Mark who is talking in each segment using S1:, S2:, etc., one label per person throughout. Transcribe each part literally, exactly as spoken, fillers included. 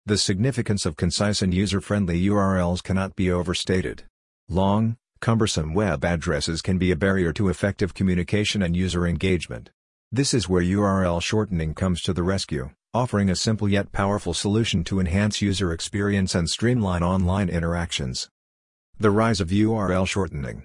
S1: The significance of concise and user-friendly U R Ls cannot be overstated. Long, cumbersome web addresses can be a barrier to effective communication and user engagement. This is where U R L shortening comes to the rescue, offering a simple yet powerful solution to enhance user experience and streamline online interactions. The rise of U R L shortening.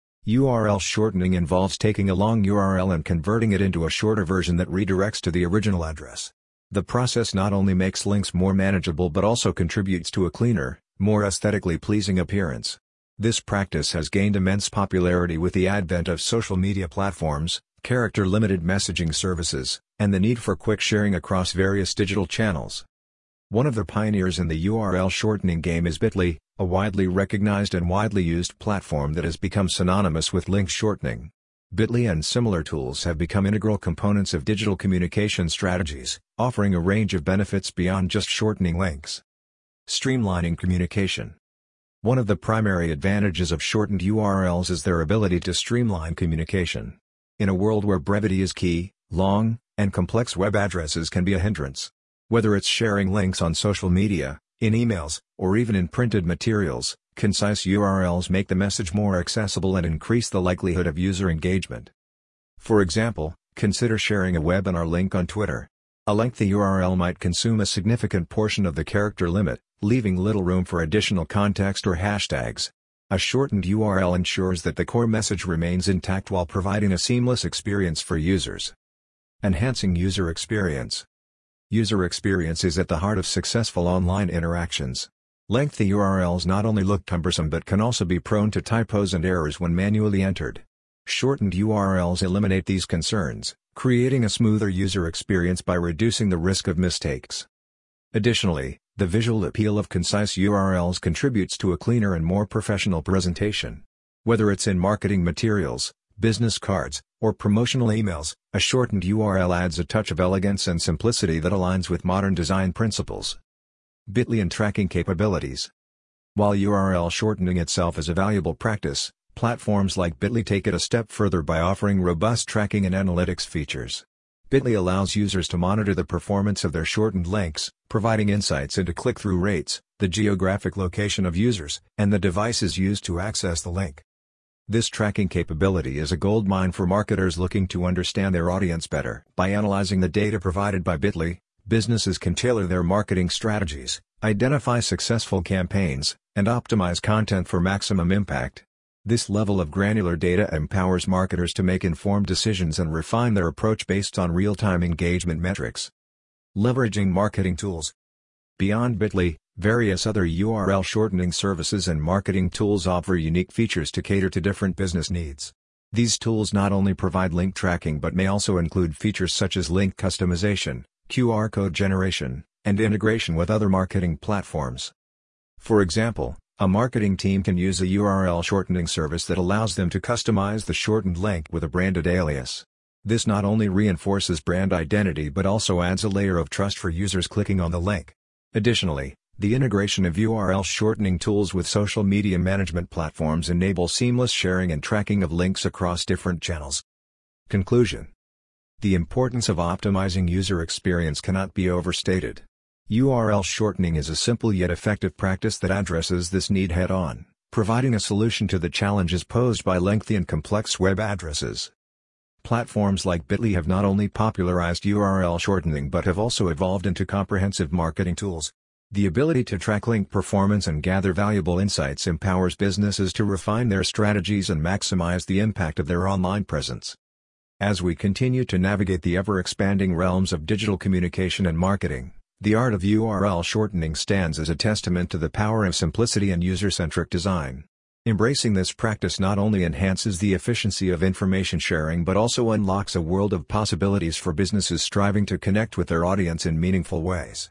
S1: U R L shortening involves taking a long U R L and converting it into a shorter version that redirects to the original address. The process not only makes links more manageable but also contributes to a cleaner, more aesthetically pleasing appearance. This practice has gained immense popularity with the advent of social media platforms, character-limited messaging services, and the need for quick sharing across various digital channels. One of the pioneers in the U R L shortening game is Bitly, a widely recognized and widely used platform that has become synonymous with link shortening. Bitly and similar tools have become integral components of digital communication strategies, offering a range of benefits beyond just shortening links. Streamlining communication. One of the primary advantages of shortened U R Ls is their ability to streamline communication. In a world where brevity is key, long and complex web addresses can be a hindrance. Whether it's sharing links on social media, in emails, or even in printed materials, concise U R Ls make the message more accessible and increase the likelihood of user engagement. For example, consider sharing a webinar link on Twitter. A lengthy U R L might consume a significant portion of the character limit, leaving little room for additional context or hashtags. A shortened U R L ensures that the core message remains intact while providing a seamless experience for users. Enhancing user experience. User experience is at the heart of successful online interactions. Lengthy U R Ls not only look cumbersome but can also be prone to typos and errors when manually entered. Shortened U R Ls eliminate these concerns, creating a smoother user experience by reducing the risk of mistakes. Additionally, the visual appeal of concise U R Ls contributes to a cleaner and more professional presentation. Whether it's in marketing materials, business cards, or promotional emails, a shortened U R L adds a touch of elegance and simplicity that aligns with modern design principles. Bitly and tracking capabilities. While U R L shortening itself is a valuable practice, platforms like Bitly take it a step further by offering robust tracking and analytics features. Bitly allows users to monitor the performance of their shortened links, providing insights into click-through rates, the geographic location of users, and the devices used to access the link. This tracking capability is a goldmine for marketers looking to understand their audience better. By analyzing the data provided by Bitly, businesses can tailor their marketing strategies, identify successful campaigns, and optimize content for maximum impact. This level of granular data empowers marketers to make informed decisions and refine their approach based on real-time engagement metrics. Leveraging marketing tools. Beyond Bitly, various other U R L shortening services and marketing tools offer unique features to cater to different business needs. These tools not only provide link tracking but may also include features such as link customization, Q R code generation, and integration with other marketing platforms. For example, a marketing team can use a U R L shortening service that allows them to customize the shortened link with a branded alias. This not only reinforces brand identity but also adds a layer of trust for users clicking on the link. Additionally, the integration of U R L shortening tools with social media management platforms enable seamless sharing and tracking of links across different channels. Conclusion. The importance of optimizing user experience cannot be overstated. U R L shortening is a simple yet effective practice that addresses this need head-on, providing a solution to the challenges posed by lengthy and complex web addresses. Platforms like Bitly have not only popularized U R L shortening but have also evolved into comprehensive marketing tools. The ability to track link performance and gather valuable insights empowers businesses to refine their strategies and maximize the impact of their online presence. As we continue to navigate the ever-expanding realms of digital communication and marketing, the art of U R L shortening stands as a testament to the power of simplicity and user-centric design. Embracing this practice not only enhances the efficiency of information sharing but also unlocks a world of possibilities for businesses striving to connect with their audience in meaningful ways.